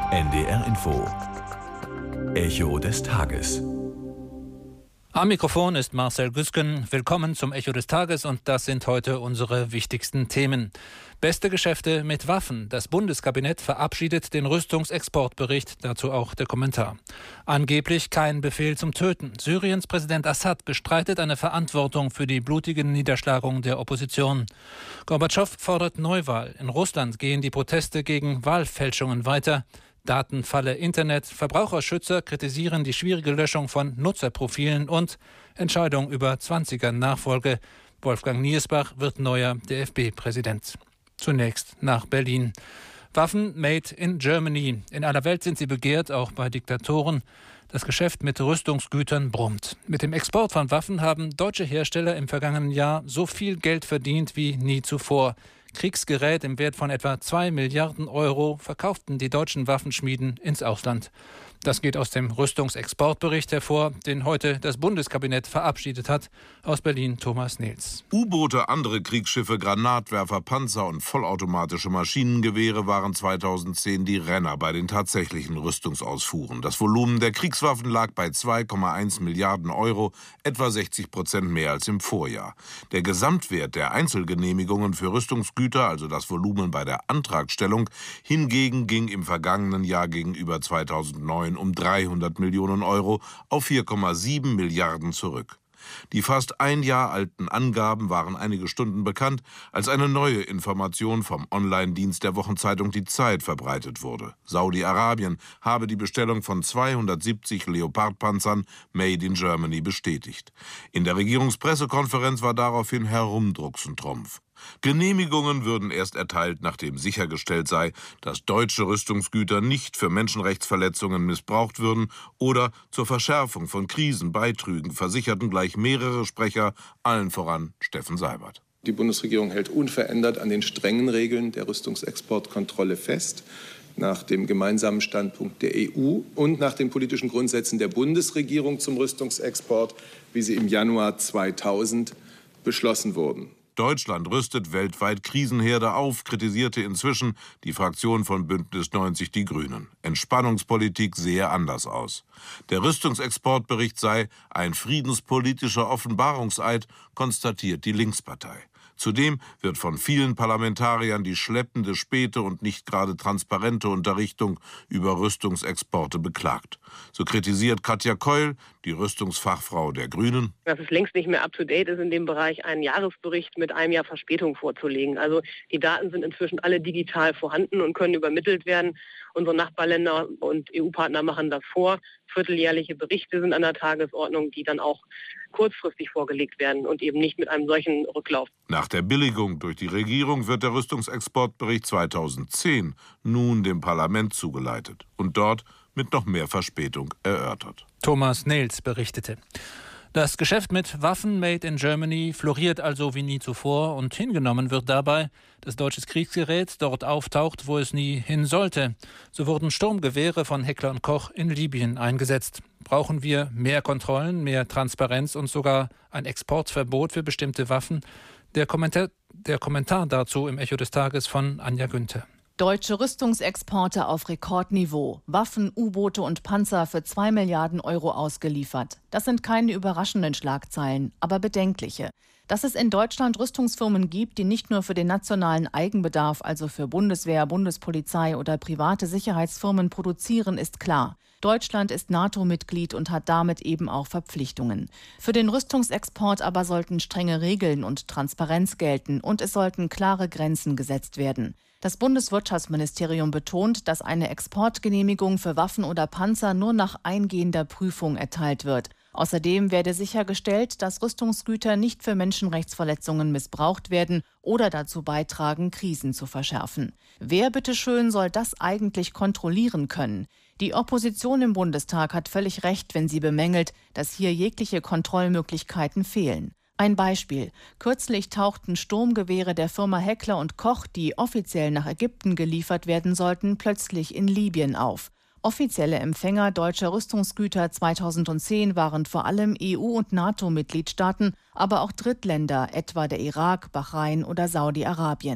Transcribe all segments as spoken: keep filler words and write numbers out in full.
N D R Info. Echo des Tages. Am Mikrofon ist Marcel Güsken. Willkommen zum Echo des Tages und das sind heute unsere wichtigsten Themen. Beste Geschäfte mit Waffen. Das Bundeskabinett verabschiedet den Rüstungsexportbericht, dazu auch der Kommentar. Angeblich kein Befehl zum Töten. Syriens Präsident Assad bestreitet eine Verantwortung für die blutigen Niederschlagungen der Opposition. Gorbatschow fordert Neuwahl. In Russland gehen die Proteste gegen Wahlfälschungen weiter. Datenfalle Internet, Verbraucherschützer kritisieren die schwierige Löschung von Nutzerprofilen und Entscheidung über Zwanziger-Nachfolge. Wolfgang Niersbach wird neuer D F B-Präsident. Zunächst nach Berlin. Waffen made in Germany. In aller Welt sind sie begehrt, auch bei Diktatoren. Das Geschäft mit Rüstungsgütern brummt. Mit dem Export von Waffen haben deutsche Hersteller im vergangenen Jahr so viel Geld verdient wie nie zuvor. Kriegsgerät im Wert von etwa zwei Milliarden Euro verkauften die deutschen Waffenschmieden ins Ausland. Das geht aus dem Rüstungsexportbericht hervor, den heute das Bundeskabinett verabschiedet hat. Aus Berlin Thomas Nils. U-Boote, andere Kriegsschiffe, Granatwerfer, Panzer und vollautomatische Maschinengewehre waren zweitausendzehn die Renner bei den tatsächlichen Rüstungsausfuhren. Das Volumen der Kriegswaffen lag bei zwei Komma eins Milliarden Euro, etwa sechzig Prozent mehr als im Vorjahr. Der Gesamtwert der Einzelgenehmigungen für Rüstungsgüter, also das Volumen bei der Antragstellung, hingegen ging im vergangenen Jahr gegenüber zweitausendneun um dreihundert Millionen Euro auf vier Komma sieben Milliarden zurück. Die fast ein Jahr alten Angaben waren einige Stunden bekannt, als eine neue Information vom Online-Dienst der Wochenzeitung Die Zeit verbreitet wurde. Saudi-Arabien habe die Bestellung von zweihundertsiebzig Leopard-Panzern Made in Germany bestätigt. In der Regierungspressekonferenz war daraufhin Herr Rumdrucksen-Trumpf. Genehmigungen würden erst erteilt, nachdem sichergestellt sei, dass deutsche Rüstungsgüter nicht für Menschenrechtsverletzungen missbraucht würden oder zur Verschärfung von Krisen beitrügen, versicherten gleich mehrere Sprecher, allen voran Steffen Seibert. Die Bundesregierung hält unverändert an den strengen Regeln der Rüstungsexportkontrolle fest, nach dem gemeinsamen Standpunkt der E U und nach den politischen Grundsätzen der Bundesregierung zum Rüstungsexport, wie sie im Januar zweitausend beschlossen wurden. Deutschland rüstet weltweit Krisenherde auf, kritisierte inzwischen die Fraktion von Bündnis neunzig Die Grünen. Entspannungspolitik sehe anders aus. Der Rüstungsexportbericht sei ein friedenspolitischer Offenbarungseid, konstatiert die Linkspartei. Zudem wird von vielen Parlamentariern die schleppende, späte und nicht gerade transparente Unterrichtung über Rüstungsexporte beklagt. So kritisiert Katja Keul, die Rüstungsfachfrau der Grünen, dass es längst nicht mehr up-to-date ist, in dem Bereich einen Jahresbericht mit einem Jahr Verspätung vorzulegen. Also die Daten sind inzwischen alle digital vorhanden und können übermittelt werden. Unsere Nachbarländer und E U-Partner machen das vor. Vierteljährliche Berichte sind an der Tagesordnung, die dann auch kurzfristig vorgelegt werden und eben nicht mit einem solchen Rücklauf. Nach der Billigung durch die Regierung wird der Rüstungsexportbericht zweitausendzehn nun dem Parlament zugeleitet und dort mit noch mehr Verspätung erörtert. Thomas Nils berichtete. Das Geschäft mit Waffen made in Germany floriert also wie nie zuvor und hingenommen wird dabei, dass deutsches Kriegsgerät dort auftaucht, wo es nie hin sollte. So wurden Sturmgewehre von Heckler und Koch in Libyen eingesetzt. Brauchen wir mehr Kontrollen, mehr Transparenz und sogar ein Exportverbot für bestimmte Waffen? Der Kommentar, der Kommentar dazu im Echo des Tages von Anja Günther. Deutsche Rüstungsexporte auf Rekordniveau. Waffen, U-Boote und Panzer für zwei Milliarden Euro ausgeliefert. Das sind keine überraschenden Schlagzeilen, aber bedenkliche. Dass es in Deutschland Rüstungsfirmen gibt, die nicht nur für den nationalen Eigenbedarf, also für Bundeswehr, Bundespolizei oder private Sicherheitsfirmen produzieren, ist klar. Deutschland ist NATO-Mitglied und hat damit eben auch Verpflichtungen. Für den Rüstungsexport aber sollten strenge Regeln und Transparenz gelten und es sollten klare Grenzen gesetzt werden. Das Bundeswirtschaftsministerium betont, dass eine Exportgenehmigung für Waffen oder Panzer nur nach eingehender Prüfung erteilt wird. Außerdem werde sichergestellt, dass Rüstungsgüter nicht für Menschenrechtsverletzungen missbraucht werden oder dazu beitragen, Krisen zu verschärfen. Wer bitteschön soll das eigentlich kontrollieren können? Die Opposition im Bundestag hat völlig recht, wenn sie bemängelt, dass hier jegliche Kontrollmöglichkeiten fehlen. Ein Beispiel. Kürzlich tauchten Sturmgewehre der Firma Heckler und Koch, die offiziell nach Ägypten geliefert werden sollten, plötzlich in Libyen auf. Offizielle Empfänger deutscher Rüstungsgüter zweitausendzehn waren vor allem E U- und NATO-Mitgliedstaaten, aber auch Drittländer, etwa der Irak, Bahrain oder Saudi-Arabien.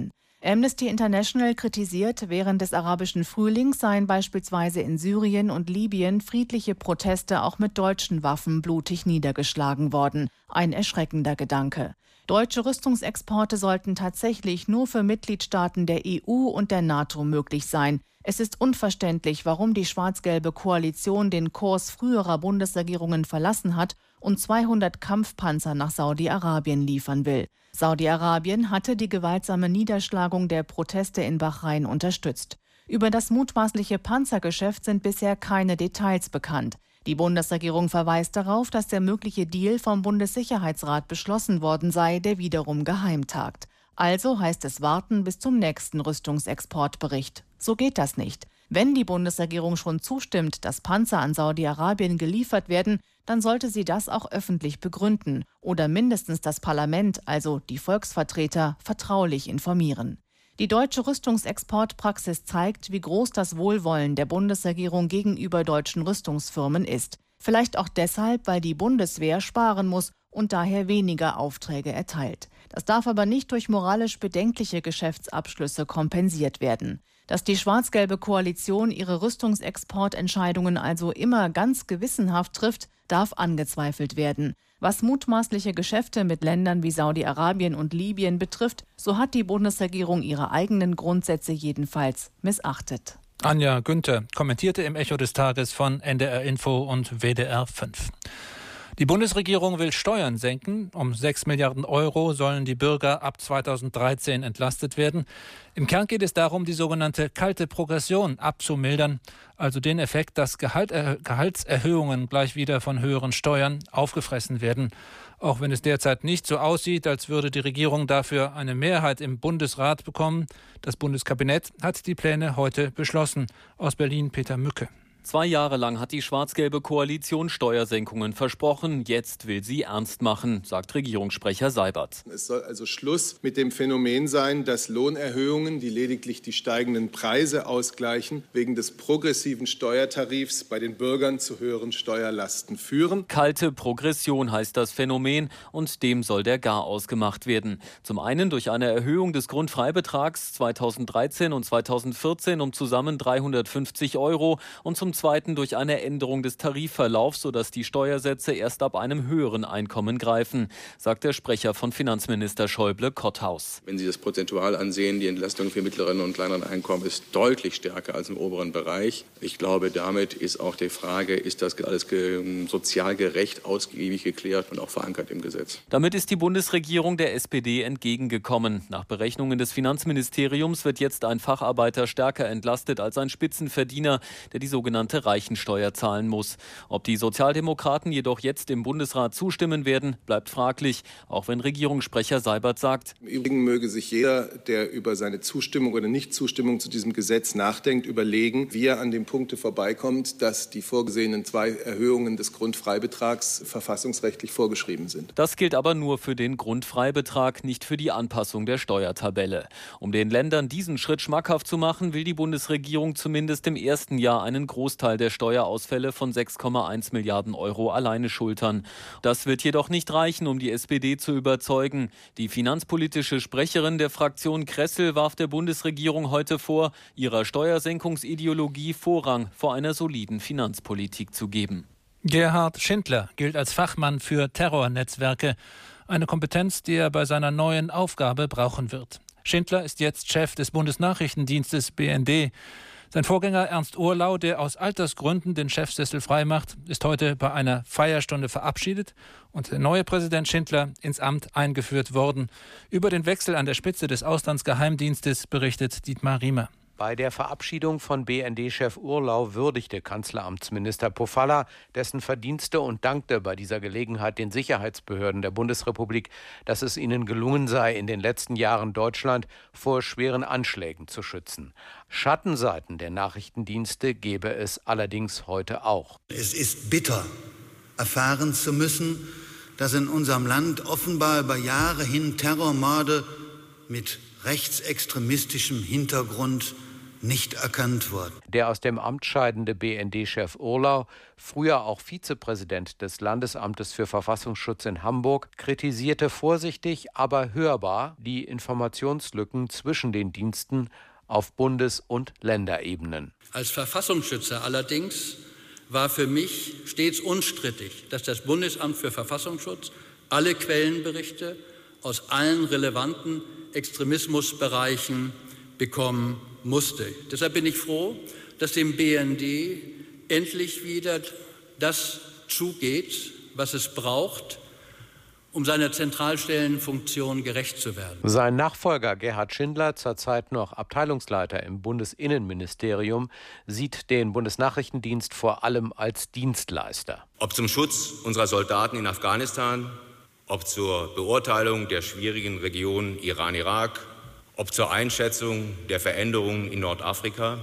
Amnesty International kritisiert, während des arabischen Frühlings seien beispielsweise in Syrien und Libyen friedliche Proteste auch mit deutschen Waffen blutig niedergeschlagen worden. Ein erschreckender Gedanke. Deutsche Rüstungsexporte sollten tatsächlich nur für Mitgliedstaaten der E U und der NATO möglich sein. Es ist unverständlich, warum die schwarz-gelbe Koalition den Kurs früherer Bundesregierungen verlassen hat und zweihundert Kampfpanzer nach Saudi-Arabien liefern will. Saudi-Arabien hatte die gewaltsame Niederschlagung der Proteste in Bahrain unterstützt. Über das mutmaßliche Panzergeschäft sind bisher keine Details bekannt. Die Bundesregierung verweist darauf, dass der mögliche Deal vom Bundessicherheitsrat beschlossen worden sei, der wiederum geheim tagt. Also heißt es warten bis zum nächsten Rüstungsexportbericht. So geht das nicht. Wenn die Bundesregierung schon zustimmt, dass Panzer an Saudi-Arabien geliefert werden, dann sollte sie das auch öffentlich begründen oder mindestens das Parlament, also die Volksvertreter, vertraulich informieren. Die deutsche Rüstungsexportpraxis zeigt, wie groß das Wohlwollen der Bundesregierung gegenüber deutschen Rüstungsfirmen ist. Vielleicht auch deshalb, weil die Bundeswehr sparen muss und daher weniger Aufträge erteilt. Das darf aber nicht durch moralisch bedenkliche Geschäftsabschlüsse kompensiert werden. Dass die schwarz-gelbe Koalition ihre Rüstungsexportentscheidungen also immer ganz gewissenhaft trifft, darf angezweifelt werden. Was mutmaßliche Geschäfte mit Ländern wie Saudi-Arabien und Libyen betrifft, so hat die Bundesregierung ihre eigenen Grundsätze jedenfalls missachtet. Anja Günther kommentierte im Echo des Tages von N D R Info und W D R fünf. Die Bundesregierung will Steuern senken. Um sechs Milliarden Euro sollen die Bürger ab zweitausenddreizehn entlastet werden. Im Kern geht es darum, die sogenannte kalte Progression abzumildern, also den Effekt, dass Gehalt, äh, Gehaltserhöhungen gleich wieder von höheren Steuern aufgefressen werden. Auch wenn es derzeit nicht so aussieht, als würde die Regierung dafür eine Mehrheit im Bundesrat bekommen. Das Bundeskabinett hat die Pläne heute beschlossen. Aus Berlin Peter Mücke. Zwei Jahre lang hat die schwarz-gelbe Koalition Steuersenkungen versprochen. Jetzt will sie ernst machen, sagt Regierungssprecher Seibert. Es soll also Schluss mit dem Phänomen sein, dass Lohnerhöhungen, die lediglich die steigenden Preise ausgleichen, wegen des progressiven Steuertarifs bei den Bürgern zu höheren Steuerlasten führen. Kalte Progression heißt das Phänomen und dem soll der Garaus gemacht werden. Zum einen durch eine Erhöhung des Grundfreibetrags zweitausenddreizehn und zweitausendvierzehn um zusammen dreihundertfünfzig Euro und zum zweiten durch eine Änderung des Tarifverlaufs, sodass die Steuersätze erst ab einem höheren Einkommen greifen, sagt der Sprecher von Finanzminister Schäuble-Kotthaus. Wenn Sie das prozentual ansehen, die Entlastung für mittleren und kleineren Einkommen ist deutlich stärker als im oberen Bereich. Ich glaube, damit ist auch die Frage, ist das alles sozial gerecht, ausgiebig geklärt und auch verankert im Gesetz. Damit ist die Bundesregierung der S P D entgegengekommen. Nach Berechnungen des Finanzministeriums wird jetzt ein Facharbeiter stärker entlastet als ein Spitzenverdiener, der die sogenannte Reichensteuer zahlen muss. Ob die Sozialdemokraten jedoch jetzt im Bundesrat zustimmen werden, bleibt fraglich, auch wenn Regierungssprecher Seibert sagt: Im Übrigen möge sich jeder, der über seine Zustimmung oder Nichtzustimmung zu diesem Gesetz nachdenkt, überlegen, wie er an dem Punkte vorbeikommt, dass die vorgesehenen zwei Erhöhungen des Grundfreibetrags verfassungsrechtlich vorgeschrieben sind. Das gilt aber nur für den Grundfreibetrag, nicht für die Anpassung der Steuertabelle. Um den Ländern diesen Schritt schmackhaft zu machen, will die Bundesregierung zumindest im ersten Jahr einen Großteil der Steuerausfälle von sechs Komma eins Milliarden Euro alleine schultern. Das wird jedoch nicht reichen, um die S P D zu überzeugen. Die finanzpolitische Sprecherin der Fraktion Kressel warf der Bundesregierung heute vor, ihrer Steuersenkungsideologie Vorrang vor einer soliden Finanzpolitik zu geben. Gerhard Schindler gilt als Fachmann für Terrornetzwerke. Eine Kompetenz, die er bei seiner neuen Aufgabe brauchen wird. Schindler ist jetzt Chef des Bundesnachrichtendienstes B N D. Sein Vorgänger Ernst Urlau, der aus Altersgründen den Chefsessel freimacht, ist heute bei einer Feierstunde verabschiedet und der neue Präsident Schindler ins Amt eingeführt worden. Über den Wechsel an der Spitze des Auslandsgeheimdienstes berichtet Dietmar Riemer. Bei der Verabschiedung von B N D-Chef Urlau würdigte Kanzleramtsminister Pofalla dessen Verdienste und dankte bei dieser Gelegenheit den Sicherheitsbehörden der Bundesrepublik, dass es ihnen gelungen sei, in den letzten Jahren Deutschland vor schweren Anschlägen zu schützen. Schattenseiten der Nachrichtendienste gebe es allerdings heute auch. Es ist bitter, erfahren zu müssen, dass in unserem Land offenbar über Jahre hin Terrormorde mit rechtsextremistischem Hintergrund nicht erkannt worden. Der aus dem Amt scheidende B N D-Chef Urlau, früher auch Vizepräsident des Landesamtes für Verfassungsschutz in Hamburg, kritisierte vorsichtig, aber hörbar die Informationslücken zwischen den Diensten auf Bundes- und Länderebenen. Als Verfassungsschützer allerdings war für mich stets unstrittig, dass das Bundesamt für Verfassungsschutz alle Quellenberichte aus allen relevanten Extremismusbereichen bekommen musste. Deshalb bin ich froh, dass dem B N D endlich wieder das zugeht, was es braucht, um seiner Zentralstellenfunktion gerecht zu werden. Sein Nachfolger Gerhard Schindler, zurzeit noch Abteilungsleiter im Bundesinnenministerium, sieht den Bundesnachrichtendienst vor allem als Dienstleister. Ob zum Schutz unserer Soldaten in Afghanistan, ob zur Beurteilung der schwierigen Region Iran-Irak, ob zur Einschätzung der Veränderungen in Nordafrika.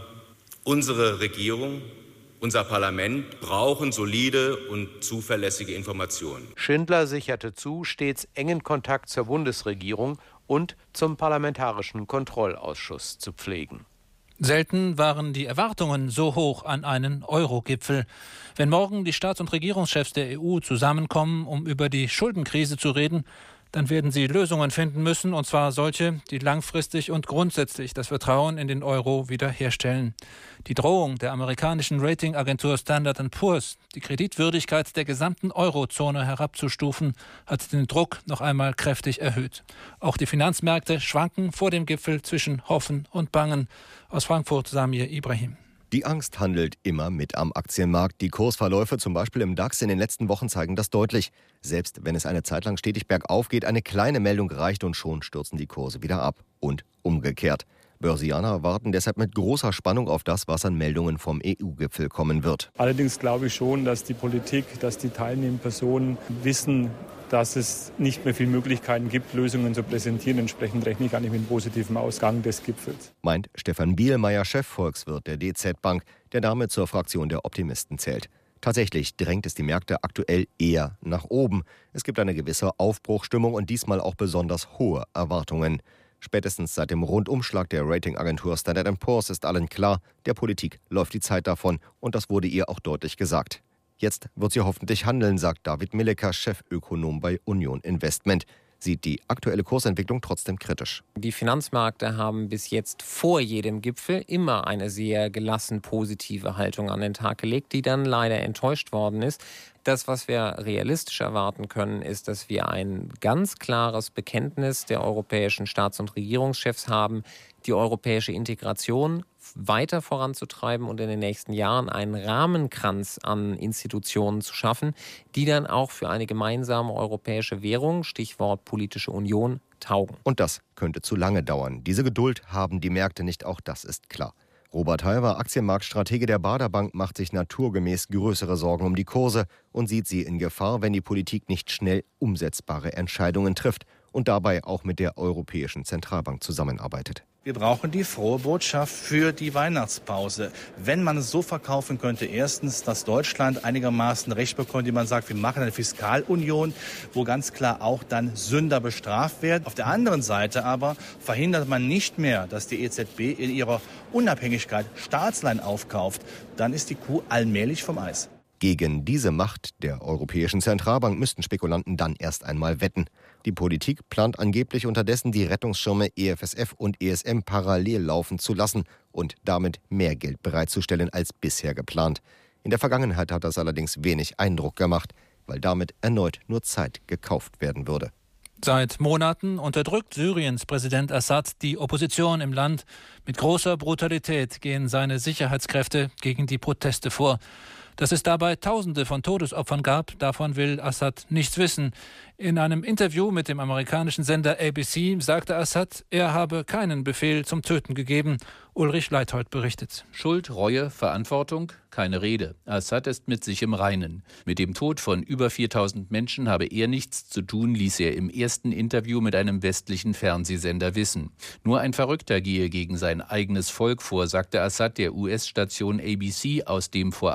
Unsere Regierung, unser Parlament brauchen solide und zuverlässige Informationen. Schindler sicherte zu, stets engen Kontakt zur Bundesregierung und zum Parlamentarischen Kontrollausschuss zu pflegen. Selten waren die Erwartungen so hoch an einen Euro-Gipfel. Wenn morgen die Staats- und Regierungschefs der E U zusammenkommen, um über die Schuldenkrise zu reden, dann werden sie Lösungen finden müssen, und zwar solche, die langfristig und grundsätzlich das Vertrauen in den Euro wiederherstellen. Die Drohung der amerikanischen Ratingagentur Standard and Poor's, die Kreditwürdigkeit der gesamten Eurozone herabzustufen, hat den Druck noch einmal kräftig erhöht. Auch die Finanzmärkte schwanken vor dem Gipfel zwischen Hoffen und Bangen. Aus Frankfurt Samir Ibrahim. Die Angst handelt immer mit am Aktienmarkt. Die Kursverläufe zum Beispiel im DAX in den letzten Wochen zeigen das deutlich. Selbst wenn es eine Zeit lang stetig bergauf geht, eine kleine Meldung reicht und schon stürzen die Kurse wieder ab. Und umgekehrt. Börsianer warten deshalb mit großer Spannung auf das, was an Meldungen vom E U-Gipfel kommen wird. Allerdings glaube ich schon, dass die Politik, dass die teilnehmenden Personen wissen, dass es nicht mehr viele Möglichkeiten gibt, Lösungen zu präsentieren. Entsprechend rechne ich eigentlich mit einem positiven Ausgang des Gipfels. Meint Stefan Bielmeier, Chefvolkswirt der D Z Bank, der damit zur Fraktion der Optimisten zählt. Tatsächlich drängt es die Märkte aktuell eher nach oben. Es gibt eine gewisse Aufbruchstimmung und diesmal auch besonders hohe Erwartungen. Spätestens seit dem Rundumschlag der Ratingagentur Standard and Poor's ist allen klar, der Politik läuft die Zeit davon und das wurde ihr auch deutlich gesagt. Jetzt wird sie hoffentlich handeln, sagt David Millecker, Chefökonom bei Union Investment. Sieht die aktuelle Kursentwicklung trotzdem kritisch. Die Finanzmärkte haben bis jetzt vor jedem Gipfel immer eine sehr gelassen positive Haltung an den Tag gelegt, die dann leider enttäuscht worden ist. Das, was wir realistisch erwarten können, ist, dass wir ein ganz klares Bekenntnis der europäischen Staats- und Regierungschefs haben, die europäische Integration weiter voranzutreiben und in den nächsten Jahren einen Rahmenkranz an Institutionen zu schaffen, die dann auch für eine gemeinsame europäische Währung, Stichwort politische Union, taugen. Und das könnte zu lange dauern. Diese Geduld haben die Märkte nicht, auch das ist klar. Robert Halver, Aktienmarktstratege der Baader Bank, macht sich naturgemäß größere Sorgen um die Kurse und sieht sie in Gefahr, wenn die Politik nicht schnell umsetzbare Entscheidungen trifft und dabei auch mit der Europäischen Zentralbank zusammenarbeitet. Wir brauchen die frohe Botschaft für die Weihnachtspause. Wenn man es so verkaufen könnte, erstens, dass Deutschland einigermaßen Recht bekommt, indem man sagt, wir machen eine Fiskalunion, wo ganz klar auch dann Sünder bestraft werden. Auf der anderen Seite aber verhindert man nicht mehr, dass die E Z B in ihrer Unabhängigkeit Staatsleihen aufkauft. Dann ist die Kuh allmählich vom Eis. Gegen diese Macht der Europäischen Zentralbank müssten Spekulanten dann erst einmal wetten. Die Politik plant angeblich unterdessen, die Rettungsschirme E F S F und E S M parallel laufen zu lassen und damit mehr Geld bereitzustellen als bisher geplant. In der Vergangenheit hat das allerdings wenig Eindruck gemacht, weil damit erneut nur Zeit gekauft werden würde. Seit Monaten unterdrückt Syriens Präsident Assad die Opposition im Land. Mit großer Brutalität gehen seine Sicherheitskräfte gegen die Proteste vor. Dass es dabei Tausende von Todesopfern gab, davon will Assad nichts wissen. In einem Interview mit dem amerikanischen Sender A B C sagte Assad, er habe keinen Befehl zum Töten gegeben. Ulrich Leithold berichtet. Schuld, Reue, Verantwortung? Keine Rede. Assad ist mit sich im Reinen. Mit dem Tod von über viertausend Menschen habe er nichts zu tun, ließ er im ersten Interview mit einem westlichen Fernsehsender wissen. Nur ein Verrückter gehe gegen sein eigenes Volk vor, sagte Assad der U S-Station A B C aus dem vorab zitiert.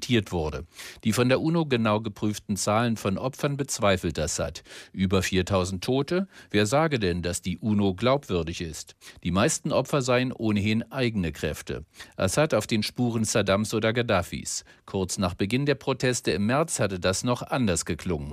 zitiert wurde. Die von der UNO genau geprüften Zahlen von Opfern bezweifelt Assad. Über viertausend Tote? Wer sage denn, dass die UNO glaubwürdig ist? Die meisten Opfer seien ohnehin eigene Kräfte. Assad auf den Spuren Saddams oder Gaddafis. Kurz nach Beginn der Proteste im März hatte das noch anders geklungen.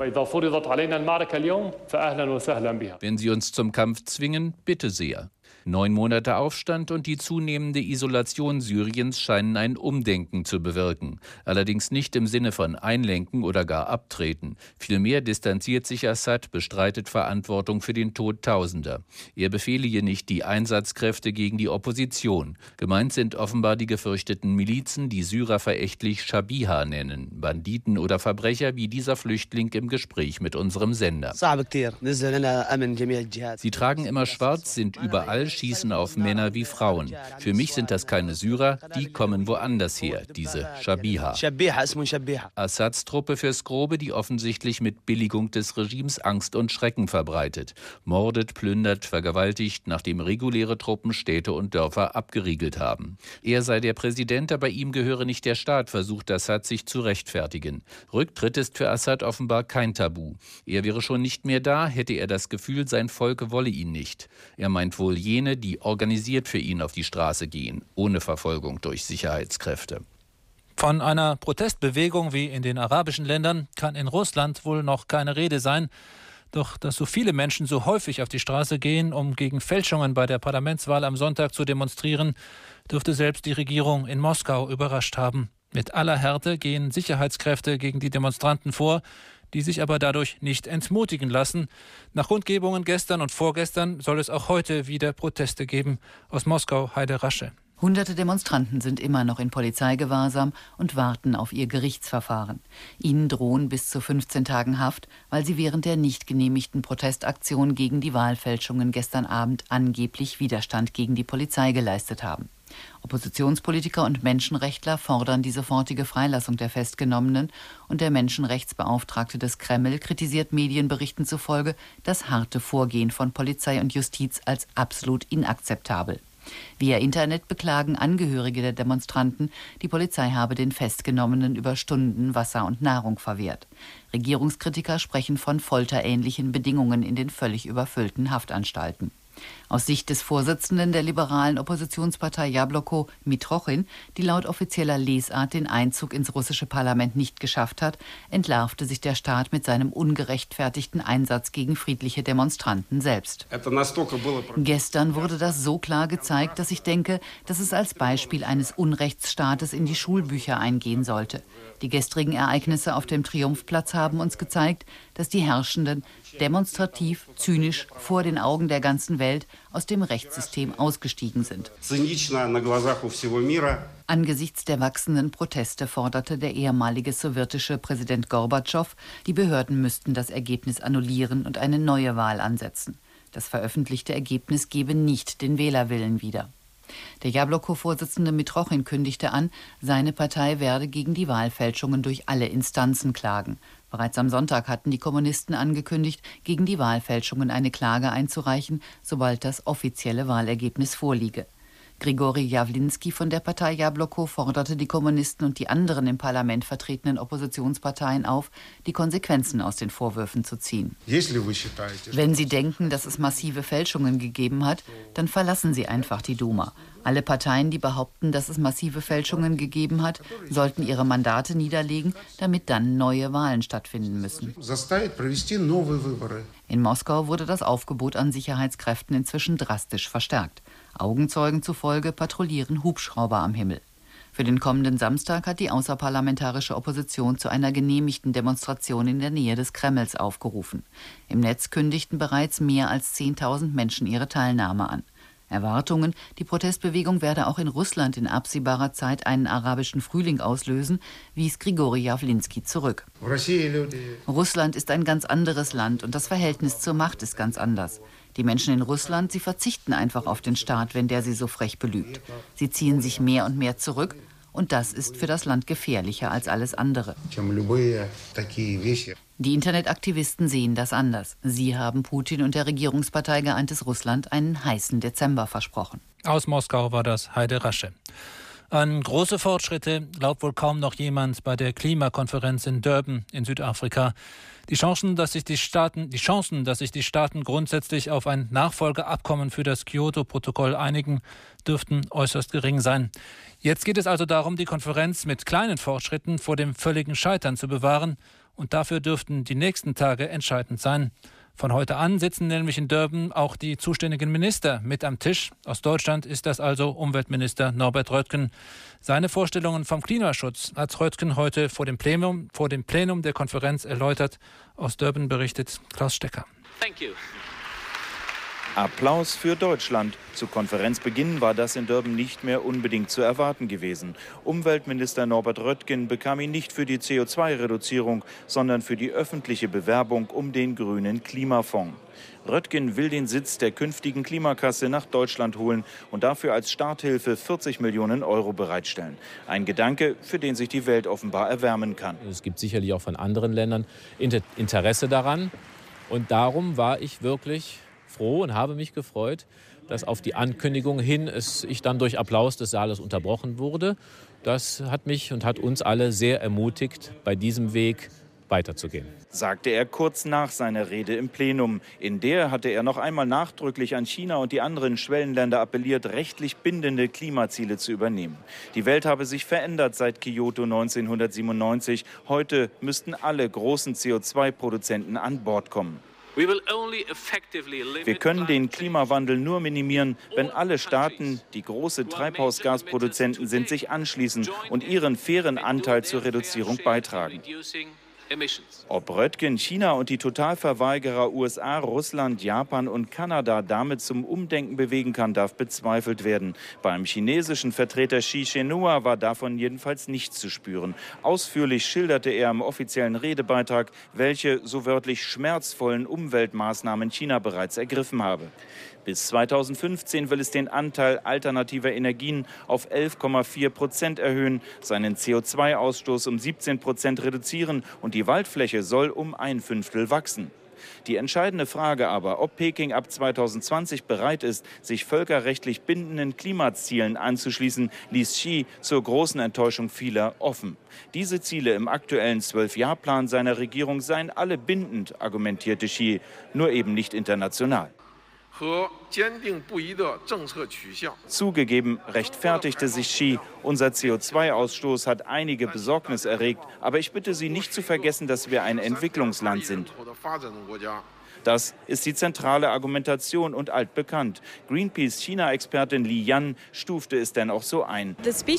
Wenn Sie uns zum Kampf zwingen, bitte sehr. Neun Monate Aufstand und die zunehmende Isolation Syriens scheinen ein Umdenken zu bewirken. Allerdings nicht im Sinne von Einlenken oder gar Abtreten. Vielmehr distanziert sich Assad, bestreitet Verantwortung für den Tod Tausender. Er befehle hier nicht die Einsatzkräfte gegen die Opposition. Gemeint sind offenbar die gefürchteten Milizen, die Syrer verächtlich Shabiha nennen. Banditen oder Verbrecher wie dieser Flüchtling im Gespräch mit unserem Sender. Sie tragen immer schwarz, sind überall, schießen auf Männer wie Frauen. Für mich sind das keine Syrer, die kommen woanders her, diese Shabiha. Assads Truppe fürs Grobe, die offensichtlich mit Billigung des Regimes Angst und Schrecken verbreitet. Mordet, plündert, vergewaltigt, nachdem reguläre Truppen Städte und Dörfer abgeriegelt haben. Er sei der Präsident, aber ihm gehöre nicht der Staat, versucht Assad sich zu rechtfertigen. Rücktritt ist für Assad offenbar kein Tabu. Er wäre schon nicht mehr da, hätte er das Gefühl, sein Volk wolle ihn nicht. Er meint wohl jene, die organisiert für ihn auf die Straße gehen, ohne Verfolgung durch Sicherheitskräfte. Von einer Protestbewegung wie in den arabischen Ländern kann in Russland wohl noch keine Rede sein. Doch dass so viele Menschen so häufig auf die Straße gehen, um gegen Fälschungen bei der Parlamentswahl am Sonntag zu demonstrieren, dürfte selbst die Regierung in Moskau überrascht haben. Mit aller Härte gehen Sicherheitskräfte gegen die Demonstranten vor, die sich aber dadurch nicht entmutigen lassen. Nach Kundgebungen gestern und vorgestern soll es auch heute wieder Proteste geben. Aus Moskau, Heide Rasche. Hunderte Demonstranten sind immer noch in Polizeigewahrsam und warten auf ihr Gerichtsverfahren. Ihnen drohen bis zu fünfzehn Tagen Haft, weil sie während der nicht genehmigten Protestaktion gegen die Wahlfälschungen gestern Abend angeblich Widerstand gegen die Polizei geleistet haben. Oppositionspolitiker und Menschenrechtler fordern die sofortige Freilassung der Festgenommenen und der Menschenrechtsbeauftragte des Kreml kritisiert Medienberichten zufolge das harte Vorgehen von Polizei und Justiz als absolut inakzeptabel. Via Internet beklagen Angehörige der Demonstranten, die Polizei habe den Festgenommenen über Stunden Wasser und Nahrung verwehrt. Regierungskritiker sprechen von folterähnlichen Bedingungen in den völlig überfüllten Haftanstalten. Aus Sicht des Vorsitzenden der liberalen Oppositionspartei Jabloko, Mitrochin, die laut offizieller Lesart den Einzug ins russische Parlament nicht geschafft hat, entlarvte sich der Staat mit seinem ungerechtfertigten Einsatz gegen friedliche Demonstranten selbst. Gestern wurde das so klar gezeigt, dass ich denke, dass es als Beispiel eines Unrechtsstaates in die Schulbücher eingehen sollte. Die gestrigen Ereignisse auf dem Triumphplatz haben uns gezeigt, dass die Herrschenden demonstrativ, zynisch vor den Augen der ganzen Welt aus dem Rechtssystem ausgestiegen sind. Angesichts der wachsenden Proteste forderte der ehemalige sowjetische Präsident Gorbatschow, die Behörden müssten das Ergebnis annullieren und eine neue Wahl ansetzen. Das veröffentlichte Ergebnis gebe nicht den Wählerwillen wieder. Der Jabloko-Vorsitzende Mitrochin kündigte an, seine Partei werde gegen die Wahlfälschungen durch alle Instanzen klagen. Bereits am Sonntag hatten die Kommunisten angekündigt, gegen die Wahlfälschungen eine Klage einzureichen, sobald das offizielle Wahlergebnis vorliege. Grigori Jawlinski von der Partei Jabloko forderte die Kommunisten und die anderen im Parlament vertretenen Oppositionsparteien auf, die Konsequenzen aus den Vorwürfen zu ziehen. Wenn Sie denken, dass es massive Fälschungen gegeben hat, dann verlassen Sie einfach die Duma. Alle Parteien, die behaupten, dass es massive Fälschungen gegeben hat, sollten ihre Mandate niederlegen, damit dann neue Wahlen stattfinden müssen. In Moskau wurde das Aufgebot an Sicherheitskräften inzwischen drastisch verstärkt. Augenzeugen zufolge patrouillieren Hubschrauber am Himmel. Für den kommenden Samstag hat die außerparlamentarische Opposition zu einer genehmigten Demonstration in der Nähe des Kremls aufgerufen. Im Netz kündigten bereits mehr als zehntausend Menschen ihre Teilnahme an. Erwartungen, die Protestbewegung werde auch in Russland in absehbarer Zeit einen arabischen Frühling auslösen, wies Grigori Jawlinski zurück. Russland ist ein ganz anderes Land und das Verhältnis zur Macht ist ganz anders. Die Menschen in Russland, sie verzichten einfach auf den Staat, wenn der sie so frech belügt. Sie ziehen sich mehr und mehr zurück und das ist für das Land gefährlicher als alles andere. Die Internetaktivisten sehen das anders. Sie haben Putin und der Regierungspartei Geeintes Russland einen heißen Dezember versprochen. Aus Moskau war das Heide Rasche. An große Fortschritte glaubt wohl kaum noch jemand bei der Klimakonferenz in Durban in Südafrika. Die Chancen, dass sich die Staaten, die Chancen, dass sich die Staaten grundsätzlich auf ein Nachfolgeabkommen für das Kyoto-Protokoll einigen, dürften äußerst gering sein. Jetzt geht es also darum, die Konferenz mit kleinen Fortschritten vor dem völligen Scheitern zu bewahren. Und dafür dürften die nächsten Tage entscheidend sein. Von heute an sitzen nämlich in Durban auch die zuständigen Minister mit am Tisch. Aus Deutschland ist das also Umweltminister Norbert Röttgen. Seine Vorstellungen vom Klimaschutz hat Röttgen heute vor dem Plenum, vor dem Plenum der Konferenz erläutert. Aus Durban berichtet Klaus Stecker. Thank you. Applaus für Deutschland. Zu Konferenzbeginn war das in Durban nicht mehr unbedingt zu erwarten gewesen. Umweltminister Norbert Röttgen bekam ihn nicht für die C O zwei Reduzierung, sondern für die öffentliche Bewerbung um den grünen Klimafonds. Röttgen will den Sitz der künftigen Klimakasse nach Deutschland holen und dafür als Starthilfe vierzig Millionen Euro bereitstellen. Ein Gedanke, für den sich die Welt offenbar erwärmen kann. Es gibt sicherlich auch von anderen Ländern Interesse daran. Und darum war ich wirklich froh und habe mich gefreut, dass auf die Ankündigung hin es, ich dann durch Applaus des Saales unterbrochen wurde. Das hat mich und hat uns alle sehr ermutigt, bei diesem Weg weiterzugehen. Sagte er kurz nach seiner Rede im Plenum. In der hatte er noch einmal nachdrücklich an China und die anderen Schwellenländer appelliert, rechtlich bindende Klimaziele zu übernehmen. Die Welt habe sich verändert seit Kyoto neunzehnhundertsiebenundneunzig. Heute müssten alle großen C O zwei Produzenten an Bord kommen. Wir können den Klimawandel nur minimieren, wenn alle Staaten, die große Treibhausgasproduzenten sind, sich anschließen und ihren fairen Anteil zur Reduzierung beitragen. Ob Röttgen, China und die Totalverweigerer U S A, Russland, Japan und Kanada damit zum Umdenken bewegen kann, darf bezweifelt werden. Beim chinesischen Vertreter Xi Shenhua war davon jedenfalls nichts zu spüren. Ausführlich schilderte er im offiziellen Redebeitrag, welche so wörtlich schmerzvollen Umweltmaßnahmen China bereits ergriffen habe. Bis zweitausendfünfzehn will es den Anteil alternativer Energien auf elf Komma vier Prozent erhöhen, seinen C O zwei Ausstoß um siebzehn Prozent reduzieren und die Waldfläche soll um ein Fünftel wachsen. Die entscheidende Frage aber, ob Peking ab zweitausendzwanzig bereit ist, sich völkerrechtlich bindenden Klimazielen anzuschließen, ließ Xi zur großen Enttäuschung vieler offen. Diese Ziele im aktuellen Zwölf-Jahr-Plan seiner Regierung seien alle bindend, argumentierte Xi, nur eben nicht international. Zugegeben, rechtfertigte sich Xi. Unser C O zwei Ausstoß hat einige Besorgnis erregt. Aber ich bitte Sie nicht zu vergessen, dass wir ein Entwicklungsland sind. Das ist die zentrale Argumentation und altbekannt. Greenpeace-China-Expertin Li Yan stufte es denn auch so ein.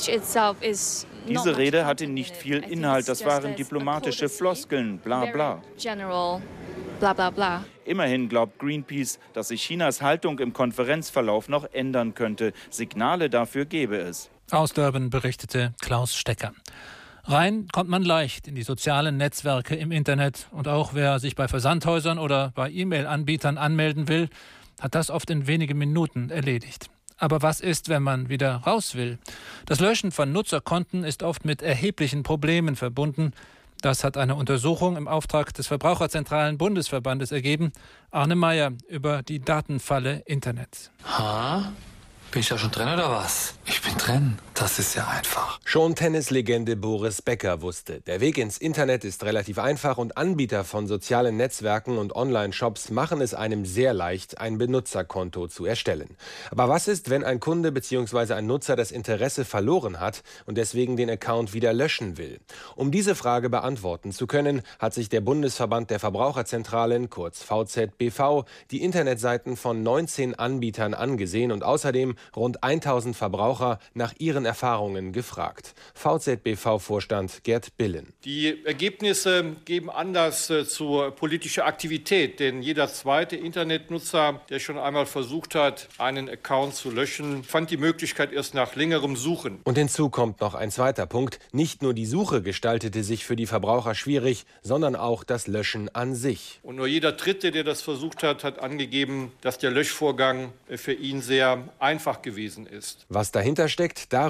Diese Rede hatte nicht viel Inhalt, das waren diplomatische Floskeln, bla bla. Bla, bla, bla. Immerhin glaubt Greenpeace, dass sich Chinas Haltung im Konferenzverlauf noch ändern könnte. Signale dafür gäbe es. Aus Durban berichtete Klaus Stecker. Rein kommt man leicht in die sozialen Netzwerke im Internet. Und auch wer sich bei Versandhäusern oder bei E-Mail-Anbietern anmelden will, hat das oft in wenigen Minuten erledigt. Aber was ist, wenn man wieder raus will? Das Löschen von Nutzerkonten ist oft mit erheblichen Problemen verbunden. Das hat eine Untersuchung im Auftrag des Verbraucherzentralen Bundesverbandes ergeben. Arne Meyer über die Datenfalle Internet. Ha? Bin ich da schon drin oder was? Ich bin drin. Das ist ja einfach. Schon Tennislegende Boris Becker wusste, der Weg ins Internet ist relativ einfach und Anbieter von sozialen Netzwerken und Online-Shops machen es einem sehr leicht, ein Benutzerkonto zu erstellen. Aber was ist, wenn ein Kunde bzw. ein Nutzer das Interesse verloren hat und deswegen den Account wieder löschen will? Um diese Frage beantworten zu können, hat sich der Bundesverband der Verbraucherzentralen, kurz V Z B V, die Internetseiten von neunzehn Anbietern angesehen und außerdem rund tausend Verbraucher nach ihren Erfahrungen gefragt. V Z B V-Vorstand Gerd Billen. Die Ergebnisse geben Anlass äh, zur politischen Aktivität, denn jeder zweite Internetnutzer, der schon einmal versucht hat, einen Account zu löschen, fand die Möglichkeit erst nach längerem Suchen. Und hinzu kommt noch ein zweiter Punkt. Nicht nur die Suche gestaltete sich für die Verbraucher schwierig, sondern auch das Löschen an sich. Und nur jeder Dritte, der das versucht hat, hat angegeben, dass der Löschvorgang für ihn sehr einfach gewesen ist. Was dahinter steckt, darüber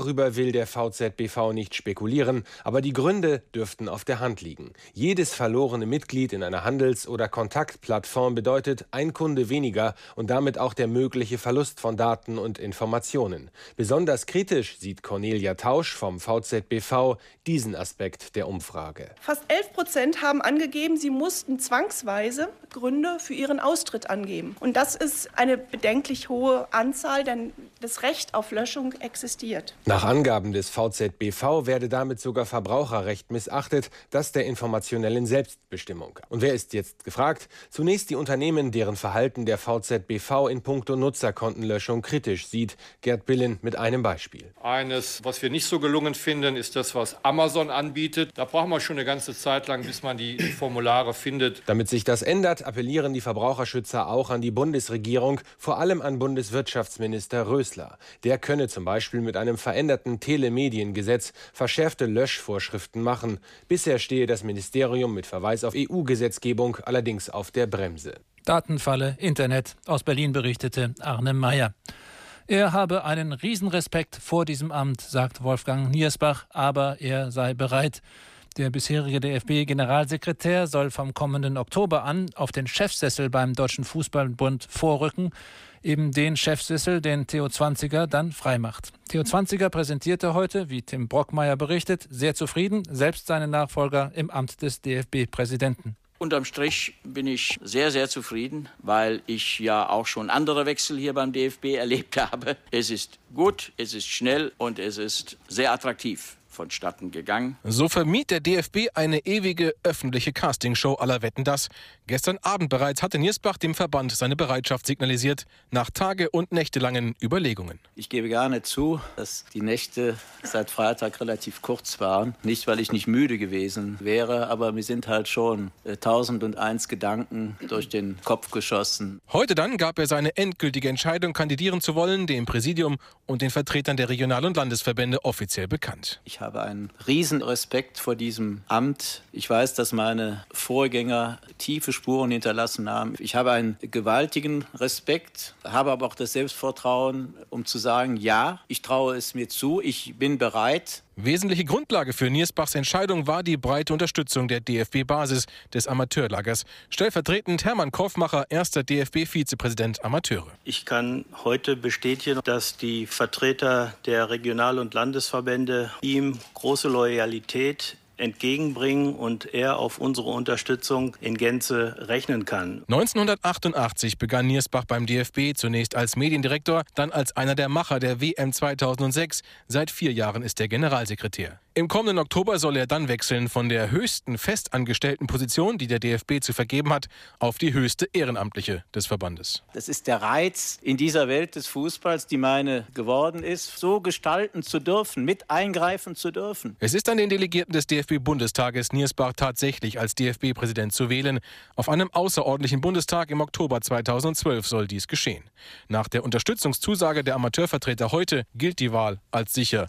Darüber will der V Z B V nicht spekulieren, aber die Gründe dürften auf der Hand liegen. Jedes verlorene Mitglied in einer Handels- oder Kontaktplattform bedeutet ein Kunde weniger und damit auch der mögliche Verlust von Daten und Informationen. Besonders kritisch sieht Cornelia Tausch vom V Z B V diesen Aspekt der Umfrage. Fast elf Prozent haben angegeben, sie mussten zwangsweise Gründe für ihren Austritt angeben. Und das ist eine bedenklich hohe Anzahl, denn das Recht auf Löschung existiert. Nach Angaben des V Z B V werde damit sogar Verbraucherrecht missachtet, das der informationellen Selbstbestimmung. Und wer ist jetzt gefragt? Zunächst die Unternehmen, deren Verhalten der V Z B V in puncto Nutzerkontenlöschung kritisch sieht. Gerd Billen mit einem Beispiel. Eines, was wir nicht so gelungen finden, ist das, was Amazon anbietet. Da brauchen wir schon eine ganze Zeit lang, bis man die Formulare findet. Damit sich das ändert, appellieren die Verbraucherschützer auch an die Bundesregierung, vor allem an Bundeswirtschaftsminister Rösler. Der könne zum Beispiel mit einem veränderten Telemediengesetz verschärfte Löschvorschriften machen. Bisher stehe das Ministerium mit Verweis auf E U-Gesetzgebung allerdings auf der Bremse. Datenfalle, Internet. Aus Berlin berichtete Arne Meyer. Er habe einen Riesenrespekt vor diesem Amt, sagt Wolfgang Niersbach, aber er sei bereit. Der bisherige D F B-Generalsekretär soll vom kommenden Oktober an auf den Chefsessel beim Deutschen Fußballbund vorrücken. Eben den Chefsessel, den Theo Zwanziger dann freimacht. Theo Zwanziger präsentierte heute, wie Tim Brockmeier berichtet, sehr zufrieden, selbst seinen Nachfolger im Amt des D F B-Präsidenten. Unterm Strich bin ich sehr, sehr zufrieden, weil ich ja auch schon andere Wechsel hier beim D F B erlebt habe. Es ist gut, es ist schnell und es ist sehr attraktiv vonstatten gegangen. So vermied der D F B eine ewige öffentliche Castingshow aller Wetten, das. Gestern Abend bereits hatte Niersbach dem Verband seine Bereitschaft signalisiert, nach tage- und nächtelangen Überlegungen. Ich gebe gerne zu, dass die Nächte seit Freitag relativ kurz waren. Nicht, weil ich nicht müde gewesen wäre, aber mir sind halt schon äh, tausendundeins Gedanken durch den Kopf geschossen. Heute dann gab er seine endgültige Entscheidung, kandidieren zu wollen, dem Präsidium und den Vertretern der Regional- und Landesverbände offiziell bekannt. Ich habe einen riesen Respekt vor diesem Amt. Ich weiß, dass meine Vorgänger tiefe Spuren hinterlassen haben. Ich habe einen gewaltigen Respekt, habe aber auch das Selbstvertrauen, um zu sagen, ja, ich traue es mir zu, ich bin bereit. Wesentliche Grundlage für Niersbachs Entscheidung war die breite Unterstützung der D F B-Basis des Amateurlagers. Stellvertretend Hermann Korfmacher, erster D F B-Vizepräsident Amateure. Ich kann heute bestätigen, dass die Vertreter der Regional- und Landesverbände ihm große Loyalität entgegenbringen und er auf unsere Unterstützung in Gänze rechnen kann. neunzehnhundertachtundachtzig begann Niersbach beim D F B, zunächst als Mediendirektor, dann als einer der Macher der W M zweitausendsechs. Seit vier Jahren ist er Generalsekretär. Im kommenden Oktober soll er dann wechseln von der höchsten festangestellten Position, die der D F B zu vergeben hat, auf die höchste ehrenamtliche des Verbandes. Das ist der Reiz in dieser Welt des Fußballs, die meine geworden ist, so gestalten zu dürfen, mit eingreifen zu dürfen. Es ist an den Delegierten des D F B-Bundestages, Niersbach tatsächlich als D F B-Präsident zu wählen. Auf einem außerordentlichen Bundestag im Oktober zweitausendzwölf soll dies geschehen. Nach der Unterstützungszusage der Amateurvertreter heute gilt die Wahl als sicher.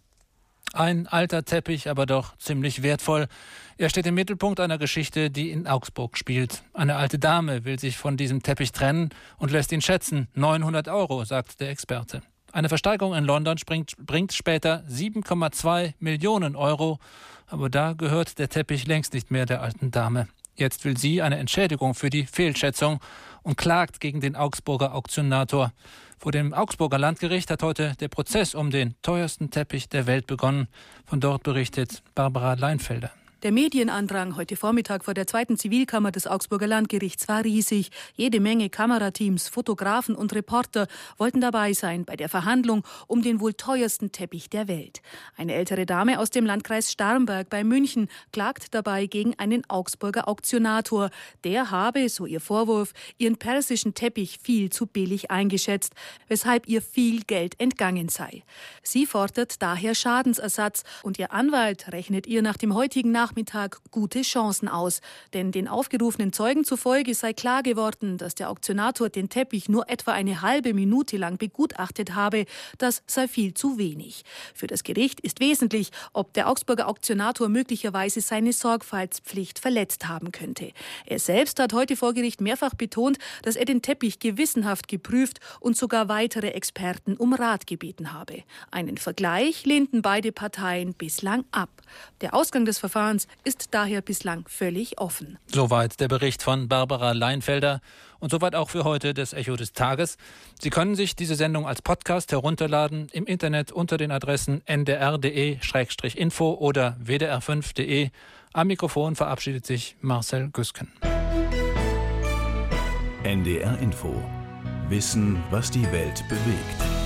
Ein alter Teppich, aber doch ziemlich wertvoll. Er steht im Mittelpunkt einer Geschichte, die in Augsburg spielt. Eine alte Dame will sich von diesem Teppich trennen und lässt ihn schätzen. neunhundert Euro, sagt der Experte. Eine Versteigerung in London springt, bringt später sieben Komma zwei Millionen Euro. Aber da gehört der Teppich längst nicht mehr der alten Dame. Jetzt will sie eine Entschädigung für die Fehlschätzung und klagt gegen den Augsburger Auktionator. Vor dem Augsburger Landgericht hat heute der Prozess um den teuersten Teppich der Welt begonnen. Von dort berichtet Barbara Leinfelder. Der Medienandrang heute Vormittag vor der zweiten Zivilkammer des Augsburger Landgerichts war riesig. Jede Menge Kamerateams, Fotografen und Reporter wollten dabei sein bei der Verhandlung um den wohl teuersten Teppich der Welt. Eine ältere Dame aus dem Landkreis Starnberg bei München klagt dabei gegen einen Augsburger Auktionator. Der habe, so ihr Vorwurf, ihren persischen Teppich viel zu billig eingeschätzt, weshalb ihr viel Geld entgangen sei. Sie fordert daher Schadensersatz und ihr Anwalt rechnet ihr nach dem heutigen Nachmittag Nachmittag gute Chancen aus. Denn den aufgerufenen Zeugen zufolge sei klar geworden, dass der Auktionator den Teppich nur etwa eine halbe Minute lang begutachtet habe. Das sei viel zu wenig. Für das Gericht ist wesentlich, ob der Augsburger Auktionator möglicherweise seine Sorgfaltspflicht verletzt haben könnte. Er selbst hat heute vor Gericht mehrfach betont, dass er den Teppich gewissenhaft geprüft und sogar weitere Experten um Rat gebeten habe. Einen Vergleich lehnten beide Parteien bislang ab. Der Ausgang des Verfahrens ist daher bislang völlig offen. Soweit der Bericht von Barbara Leinfelder und soweit auch für heute das Echo des Tages. Sie können sich diese Sendung als Podcast herunterladen im Internet unter den Adressen n d r punkt d e Schrägstrich info oder w d r fünf punkt d e. Am Mikrofon verabschiedet sich Marcel Güsken. N D R Info. Wissen, was die Welt bewegt.